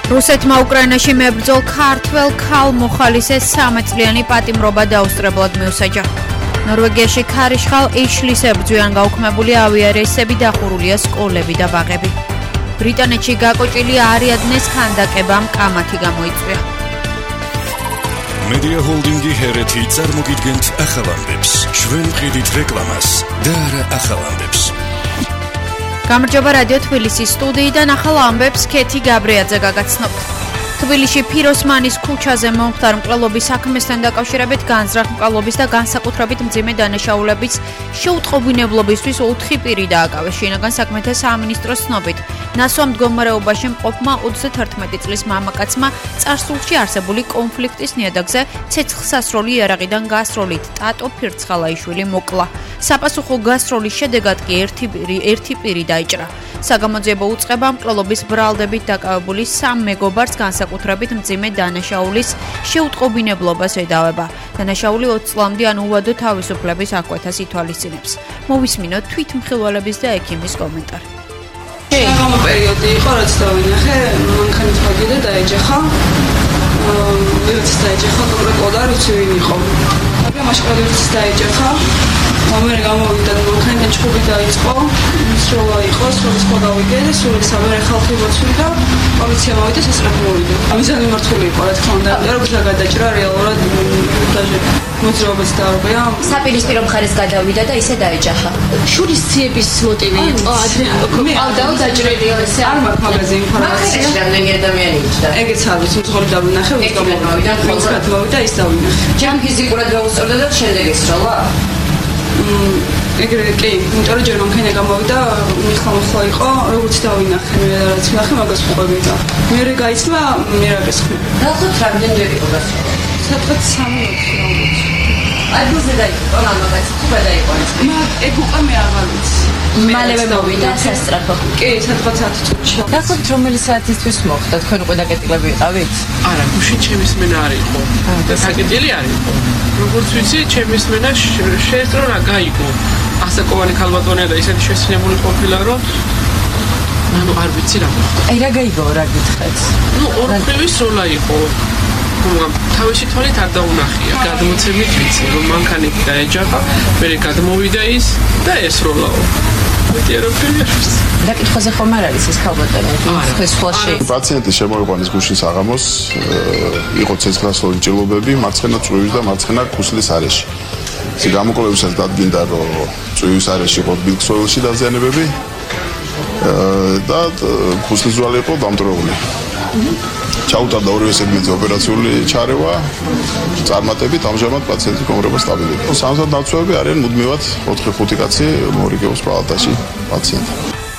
რუსეთმა უკრაინაში მებრძოლ ქართველ ქალ მოხალისეს 13 წლიანი პატიმრობა დაუსწრებლად მიუსაჯა. ნორვეგიაში ქარიშხალ ეშლის ებრძვიან გაუქმებული ავიარეისები დახურულია სკოლები და ბაღები. ბრიტანეთში გაკოჭილი არიადნეს ქანდაკებამ კამათი გამოიწვია. Media Holding-ი ჰერეთი წარმოგიდგენთ ახალ ამბებს. ჩვენ ვყიდით რეკლამას და არა ახალ ამბებს. გამარჯობა რადიო თბილისის სტუდიიდან ახალ ამბებს კეთი გაბრიაძე გაგაცნობთ. თბილისში ფიროსმანის ქუჩაზე მომხდარ მკვლელობის საქმესთან დაკავშირებით განზრახ მკვლელობის და განსაკუთრებით მძიმე დანაშაულების შეუტყობინებლობისთვის 4 პირი დააკავეს. შინაგან საქმეთა სამინისტროს ცნობით, ნასვამ მდგომარეობაში მყოფმა 31 წლის მამაკაცმა წარსულში არსებული კონფლიქტის ნიადაგზე ცეცხლსასროლი იარაღიდან გასროლით ტატო ფირცხალაიშვილი მოკლა. საპასუხო გასროლის შედეგად კი ერთი პირი დაიჭრა. საგამოძიებო უწყება მკვლელობის ბრალდებით დაკავებული 3 მეგობარს განსაკუთრებით მძიმე დანაშაულის შეუტყობინებლობას ედავება. დანაშაული 20 წლამდე ან უვადო თავისუფლების აღკვეთას ითვალისწინებს. მოვისმინოთ თვითმხილველების და ექიმის კომენტარი. ამ პერიოდი იყო რაც დავინახე, მანქანით ვაგიდა დაეჯახა. ვიღაც დაეჯახა, კონკრეტულად არ ვიცი ვინ იყო. აბა მაშკარებს დაეჯახა. მომერ გამოვიდა მანქანიდან ჩხუბი დაიწყო. სროლა იყო, სროლა გავიგე, სროლა სამერე ხალხი მოწვიდა. პოლიცია მოვიდა, სასწრაფო მოვიდა. ამისგან მიმართული იყო, რა თქმა უნდა. როგორც გადაჭრა რეალურად დაჟე მოძრაობაც დაარღვია. საპირისპირო მხარეს გადავიდა და ისე დაეჯახა. შურის ციების მოტივი იყო ადრე. ყავდაო დაჭრილი ესე. არ მაქვს მაგაზე ინფორმაცია. რამდენი ადამიანი იჭდა? ეგეც არ ვიცი, მსხური დავინახე, ვინც გამოვიდა, ვინც გადმოვიდა, ის დავინახე. ჯამ ფიზიკურად გაუსწორდა და შემდეგ ისროლა. ეგრე კი, იმიტომ რომ ჯერ მანქანა გამოვიდა, მიხლა იყო, როგორც დავინახე, მე რაც ნახე, მაგას ვყვები და მე გაიცმა, მე რა გესხმი. დაახლოებით რამდენი იყო გასული? სადღაც 3-4. ადგილზე დაიწყო მამაკაცი, თუ გადაიყვანეს? ეგ უკვე მე აღარ ვიცი. მალევე მოვიდა სასწრაფო. კი, სადღაც 10 წუთში. დაახლოებით რომელი საათისთვის მოხდა? თქვენ უკვე დაკეტილები ვიყავით? არა, გუშინ ჩემის მენა არ იყო. და საკეტილი არ იყო. როგორც ვიცი, ჩემის მენა შეესწრო რა გაიგო. ასაკოვანი ქალბატონია და ისეთი შესწინებული ყოფილა, რომ ანუ არ ვიცი რა მოხდა. აი რა გაიგო, რა გითხეთ? ნუ ორფრივი სროლა იყო. თავისი თვალით არ დაუნახია. გადმოცემით ვიცი, რომ მანქანით დაეჯახა, მერე გადმოვიდა ის და ესროლაო. დაკითხვაზე ხომ არ არის ეს ქალბატონი? ხესხლაში. პაციენტი შემოიყვანეს გუშინ საღამოს, იყო ცეცხლსასროლი ჭრილობები მარცხენა წვივის და მარცხენა ქუსლის არეში. ეს გამოკვლევისას დადგინდა, რომ წვივის არეში იყო ბილქსოილში დაზიანებები და ქუსლის ძვალი იყო დამტვრეული. ჩაუტარდა ორივე სეგმენტზე ოპერაციული ჩარევა, წარმატებით ამჟამად პაციენტი კომრება სტაბილურია. სამსად დაცვები არიან მუდმივად 4-5 კაცი მორიგეობს პალატაში პაციენტი.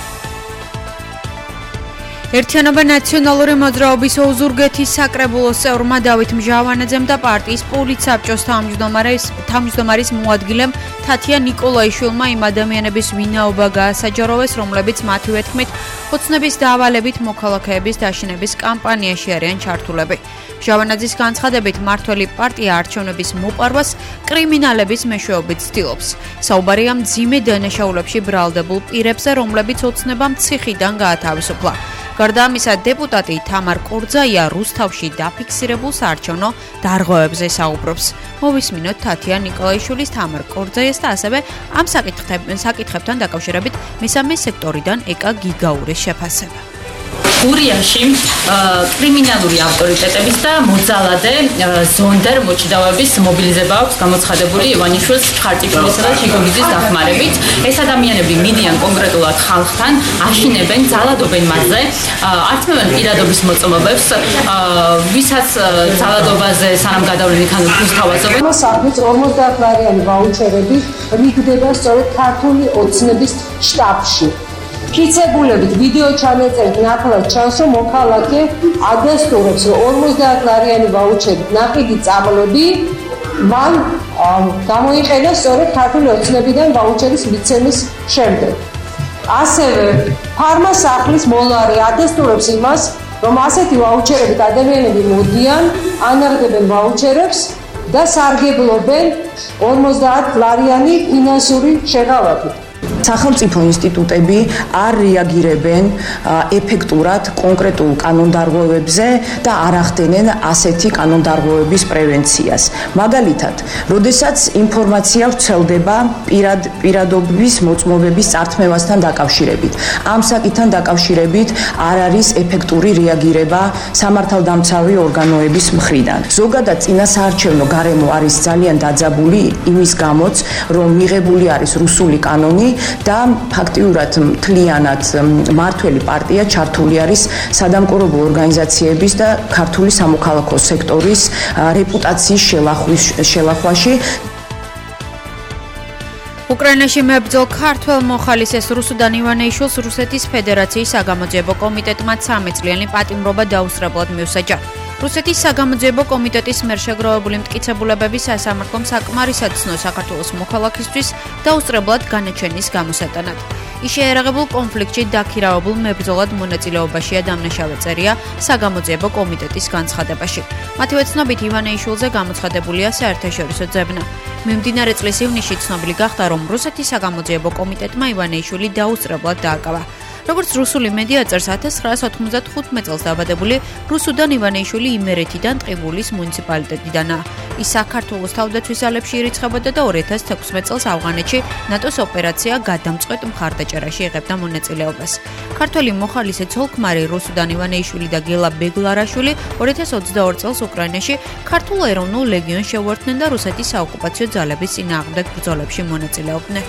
ერთიანობა ნაციონალური მოძრაობის ოზურგეთის საკრებულოს წევრმა დავით მჟავანაძემ და პარტიის პოლიცსაბჭოს თავმჯდომარის მოადგილემ თათია ნიკოლაიშვილმა იმ ადამიანების ვინაობა გაასაჯაროვეს, რომლებიც მათივე თქმით ოცნების დავალებით მოქალაქეების დაშინების კამპანიაში არიან ჩართულები. მჟავანაძის განცხადებით, მართველი პარტია არჩევნების მოპარვას კრიმინალების მეშვეობით ცდილობს. საუბარია მძიმე დანაშაულებში ბრალდებულ პირებზე, რომლებიც ოცნებამ ციხიდან გაათავისუფლა. გარდა ამისა, დეპუტატი თამარ კორძაია რუსთავში დაფიქსირებულ საარჩევნო დარღვევებზე საუბრობს. მოვისმინოთ თათია ნიკოლაიშვილის, თამარ კორძაიას და ასევე ამ საკითხებთან დაკავშირებით მესამე სექტორიდან ეკა გიგაურის შეფასება. გურიაში კრიმინალური ავტორიტეტების და მოძალადე ზონდარ მოჭიდავების მობილიზება აქვს გამოცხადებული ივანიშვილის, ხარტიშვილისა და ჩიგოგიძის დახმარებით. ეს ადამიანები მიდიან კონკრეტულად ხალხთან, აშინებენ, ძალადობენ მათზე, ართმევენ პირადობის მოწმობებს, ვისაც ძალადობაზე სანამ გადავლენ იქან ფულს თავაზობენ. საქმის 50 ლარიანი ვაუჩერები მიგდება სწორედ ქართული ოცნების შტაბში. ფიცებულებით ვიდეო ჩანაწერით ნახლა ჩანს, რომ მოქალაქე ადასტურებს, რომ 50 ლარიანი ვაუჩერით ნაყიდი წამლები მან გამოიყენა სწორედ ქართული ოცნებიდან ვაუჩერის მიცემის შემდეგ. ასევე ფარმასახლის მოლარი ადასტურებს იმას, რომ ასეთი ვაუჩერებით ადამიანები მოდიან, ანაღდებენ ვაუჩერებს და სარგებლობენ 50 ლარიანი ფინანსური შეღავათით. სახელმწიფო ინსტიტუტები არ რეაგირებენ ეფექტურად კონკრეტულ კანონდარღვევებზე და არ ახდენენ ასეთი კანონდარღვევების პრევენციას. მაგალითად, როდესაც ინფორმაცია ვრცელდება პირადობის მოწმობების წართმევასთან დაკავშირებით, ამ საკითხთან დაკავშირებით არ არის ეფექტური რეაგირება სამართალდამცავი ორგანოების მხრიდან. ზოგადად წინასაარჩევნო გარემო არის ძალიან დაძაბული იმის გამოც, რომ მიღებული არის რუსული კანონი და ფაქტიურად მთლიანად მმართველი პარტია ჩართული არის სადამკვირვებლო ორგანიზაციების და ქართული სამოქალაქო სექტორის რეპუტაციის შელახვაში. უკრაინაში მებრძოლ ქართველ მოხალისეს რუსუდან ივანეიშვილს რუსეთის ფედერაციის საგამოძიებო კომიტეტმა 13 წლიანი პატიმრობა დაუსწრებლად მიუსაჯა. რუსეთის საგამოძიებო კომიტეტის მიერ შეგროვებული მტკიცებულებების სასამართლომ საკმარისად ცნო საქართველოს მოქალაქისთვის დაუსწრებლად განაჩენის გამოსატანად. ის შეერაღებულ კონფლიქტში დაქირავებულ მებრძოლად მონაწილეობაშია დამნაშავე წერია საგამოძიებო კომიტეტის განცხადებაში. მათივე ცნობით ივანეიშვილზე გამოცხადებულია საერთაშორისო ძებნა. მიმდინარე წლის ივნისში ცნობილი გახდა, რომ რუსეთის საგამოძიებო კომიტეტმა ივანეიშვილი დაუსწრებლად დააკავა. როგორც რუსული მედია წერს, 1995 წელს დაბადებული რუსუდან ივანეიშვილი იმერეთიდან ტყიბულის მუნიციპალიტეტიდანაა. ის საქართველოს თავდაცვის ძალებში ირიცხებოდა და 2016 წელს ავღანეთში ნატოს ოპერაცია გადამწყვეტ მხარდაჭერაში იღებდა მონაწილეობას. ქართველი მოხალისე ცოლ-ქმარი რუსუდან ივანეიშვილი და გელა ბეგლარაშვილი 2022 წელს უკრაინაში ქართულ ეროვნულ ლეგიონს შეუერთდნენ და რუსეთის საოკუპაციო ძალების წინააღმდეგ ბრძოლებში მონაწილეობდნენ.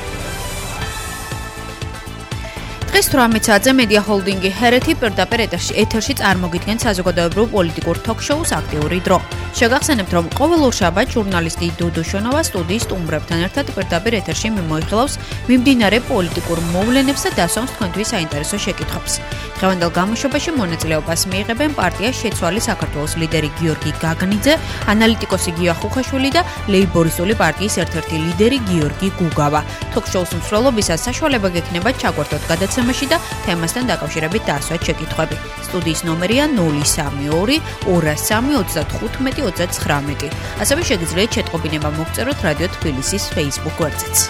დღეს 18 საათზე მედია ჰოლდინგი ჰერეთი პირდაპირ ეთერში წარმოგიდგენს საზოგადოებრივ პოლიტიკურ თოქ-შოუს აქტიური დრო. შეგახსენებთ, რომ ყოველ ორშაბათს ჟურნალისტი დუდუ შონოვა სტუდიის სტუმრებთან ერთად პირდაპირ ეთერში მიმოიხილავს მიმდინარე პოლიტიკურ მოვლენებს და დასვამს თქვენთვის საინტერესო შეკითხვებს. დღევანდელ გამოშვებაში მონაწილეობას მიიღებენ პარტია შეცვალი საქართველოს ლიდერი გიორგი გაგნიძე, ანალიტიკოსი გია ხუხაშვილი და ლეიბორისტული პარტიის ერთ-ერთი ლიდერი გიორგი გუგავა. თოქ-შოუს მსვლელობისას საშუალება გექნება ჩაგვერთოთ გადაცემაში და თემასთან დაკავშირებით დაასვათ შეკითხვები. სტუდიის ნომერია 032 203 35 ასევე შეგიძლიათ შეტყობინება მოგწეროთ რადიო თბილისის Facebook გვერდზეც.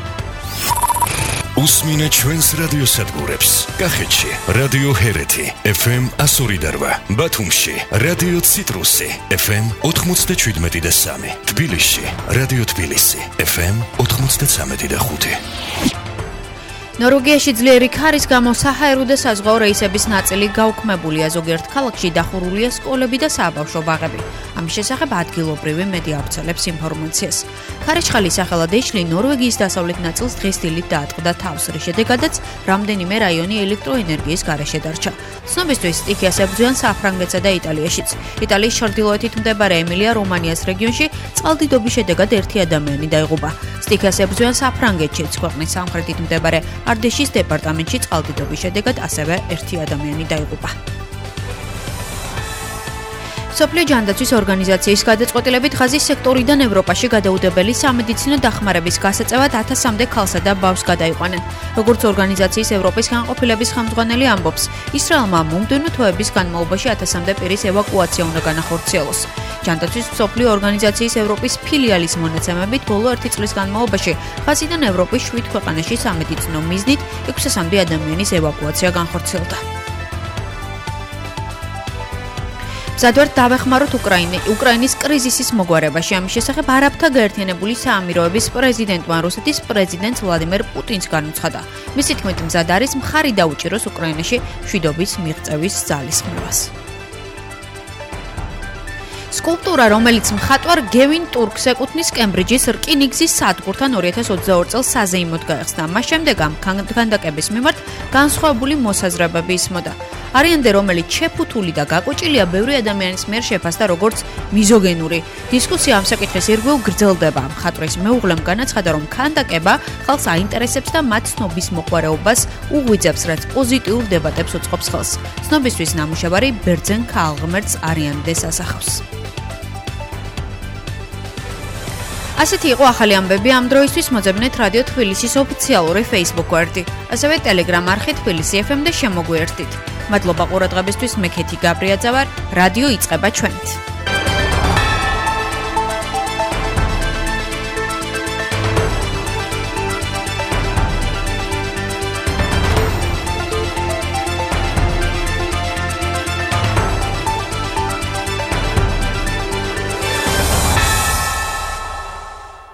უსმინეთ ჩვენს რადიოსადგურებს. კახეთში რადიო ჰერეთი FM 102.8, ბათუმში რადიო ციტრუსი FM 97.3, თბილისში რადიო თბილისი FM 93.5. ნორვეგიაში ძლიერი ქარის გამო საჰაერო და საზღვაო რეისების ნაწილი გაუქმებულია, ზოგიერთ ქალაქში დახურულია სკოლები და საბავშვო ბაღები. ამის შესახებ ადგილობრივი მედია ავრცელებს ინფორმაციას. ქარიშხალის სახელად ეშლი ნორვეგიის დასავლეთ ნაწილს დღეს დილით დაატყდა თავს, რის შედეგადაც რამდენიმე რაიონი ელექტროენერგიის გარეშე დარჩა. ცნობისთვის სტიქიას ებრძვიან საფრანგეთსა და იტალიაშიც. იტალიის ჩრდილოეთით მდებარე ემილია-რომანიას რეგიონში წყალდიდობის შედეგად ერთი ადამიანი დაიღუპა. სტიქიას ებრძვიან საფრანგეთშიც, ქვეყნის სამხრეთით მდებარე არდეშის დეპარტამენტში წყალდიდობის შედეგად ასევე ერთი ადამიანი დაიღუპა. მსოფლიო ჯანდაცვის ორგანიზაციის გადაწყვეტილებით ღაზის სექტორიდან ევროპაში გადაუდებელი სამედიცინო დახმარების გასაწევად 1000-მდე ქალსა და ბავშვს გადაიყვანენ. როგორც ორგანიზაციის ევროპის განყოფილების ხელმძღვანელი ამბობს, ისრაელმა მომდევნო თვეების განმავლობაში 1000-მდე პირის ევაკუაცია უნდა განახორციელოს. ჯანდაცვის მსოფლიო ორგანიზაციის ევროპის ფილიალის მონაცემებით, ბოლო 1 წლის განმავლობაში ღაზიდან ევროპის 7 ქვეყანაში სამედიცინო მიზნით 600-მდე ადამიანის ევაკუაცია განხორციელდა. მზადვართ დავეხმაროთ უკრაინის კრიზისის მოგვარებაში. ამის შესახებ არაბთა გაერთიანებული საამიროების პრეზიდენტმა რუსეთის პრეზიდენტ ვლადიმერ პუტინს განუცხადა. მისი თქმით, მზად არის მხარი დაუჭიროს უკრაინაში მშვიდობის მიღწევის ძალისხმევას. სკულპტურა, რომელიც მხატვარ გევინ ტურკს ეკუთვნის კემბრიჯის რკინიგზის სადგურთან 2022 წელს საზეიმოდ გაიხსნა. მას შემდეგ ამ ქანდაკების მიმართ განსხვავებული მოსაზრებები ისმოდა. არიანდე, რომელიც შეფუთული და გაკოჭილია ბევრი ადამიანის მიერ შეფასდა როგორც მიზოგენური. დისკუსია ამ საკითხის ირგვლივ გრძელდება. მხატვრის მეუღლემ განაცხადა, რომ ქანდაკება ხალხს აინტერესებს და მათ ცნობის მოყვარეობას უღვიძებს, რაც პოზიტიურ დებატებს უწყობს ხელს. ცნობისთვის ნამუშევარი ბერძენ ქალღმერთს არიანდეს ასახავს. ასეთი იყო ახალი ამბები ამ დროისთვის. მოძებნეთ რადიო თბილისის ოფიციალური Facebook გვერდი, ასევე Telegram არხი თბილისი FM და შემოგვიერთდით. მადლობა ყურადღებისთვის, მე ქეთი გაბრიაძე ვარ, რადიო იწყება ჩვენით.